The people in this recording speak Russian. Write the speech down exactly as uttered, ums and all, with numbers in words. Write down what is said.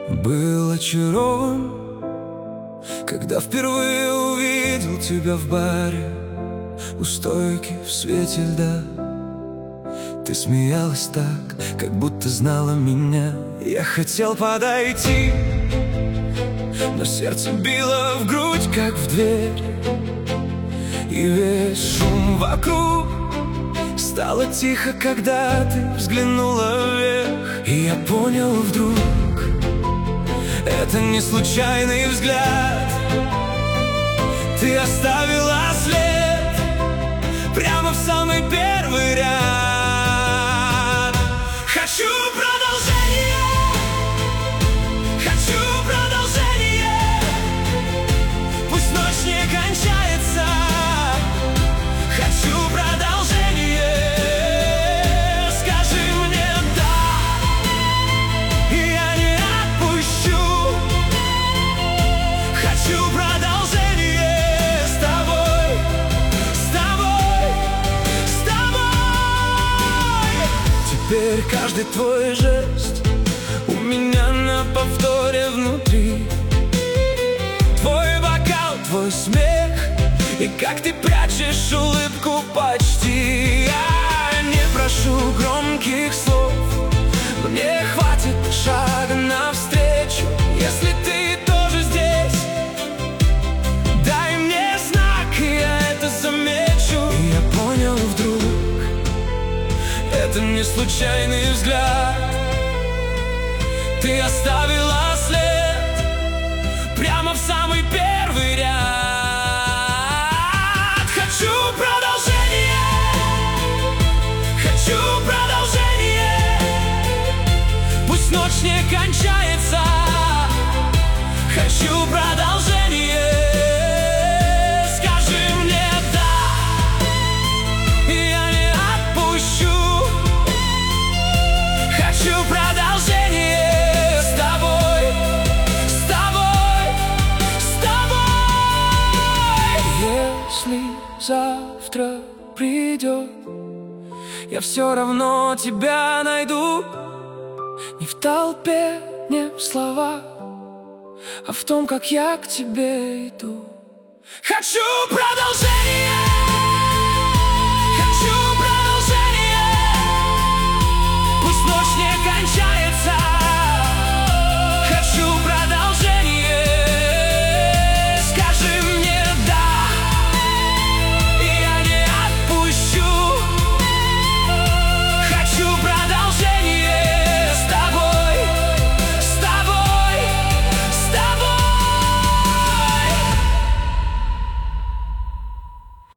Был очарован, когда впервые увидел тебя в баре, у стойки в свете льда. Ты смеялась так, как будто знала меня. Я хотел подойти, но сердце било в грудь, как в дверь. И весь шум вокруг стало тихо, когда ты взглянула вверх. И я понял вдруг, это не случайный взгляд. Ты оставила след прямо в самый первый ряд. Хочу продолжение, хочу продолжение. Пусть ночь не кончается. Хочу продолжение. Скажи мне «да», и я не отпущу. Хочу продолжение с тобой, с тобой, с тобой. Теперь каждый твой жест у меня на повторе внутри. Твой бокал, твой смех, и как ты прячешь улыбку почти. Я не прошу громких слов, мне хватит шага навстречу. Если ты тоже здесь, дай мне знак, и я это замечу. И я понял вдруг, это не случайный взгляд. Ты оставила след прямо в самый первый ряд. Хочу продолжение, хочу продолжение. Пусть ночь не кончается. Хочу продолжение. Скажи мне «да», и я не отпущу. Хочу продолжение с тобой, с тобой, с тобой. Если завтра придет, я все равно тебя найду. Не в толпе, не в словах, а в том, как я к тебе иду. Хочу продолжение.